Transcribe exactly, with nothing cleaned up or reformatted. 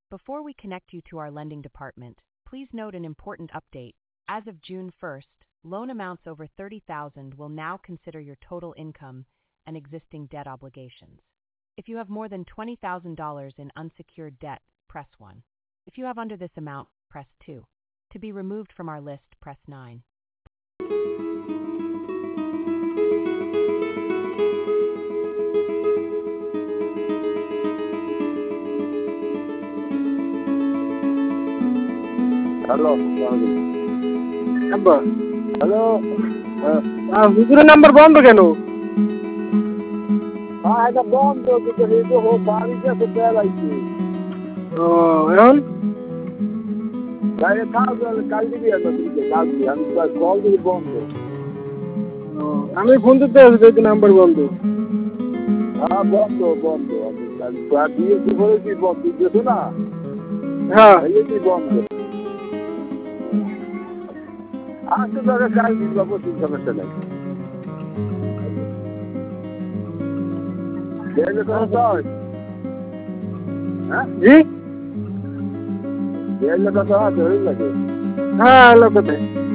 Before we connect you to our lending department, please note an important update. As of June first, loan amounts over thirty thousand dollars will now consider your total income and existing debt obligations. If you have more than twenty thousand dollars in unsecured debt, press one. If you have under this amount, press two. To be removed from our list, press nine. Hello number hello হুজুরের number বন্ধ কেন? হ্যাঁ এটা বন্ধ কিন্তু এই যে ও বাড়িতে তো বেড়াইছে ও এখন গাড়ি কাজ কাল দিবি আমি কাল দিবি আমি কল দিবি বন্ধ ও, আমি ফোন দিতে আসছি যদি নাম্বার বন্ধ। হ্যাঁ বন্ধ বন্ধ আমি কাল দিয়েছি বলেছি বন্ধ দিয়েছো না হ্যাঁ দিয়েছি বন্ধ আজকে ধরে কাল দিন বাবু তিন সমস্যা নেই হ্যাঁ জি দেড় লাখ টাকা হয়ে লাগে হ্যাঁ লোকতে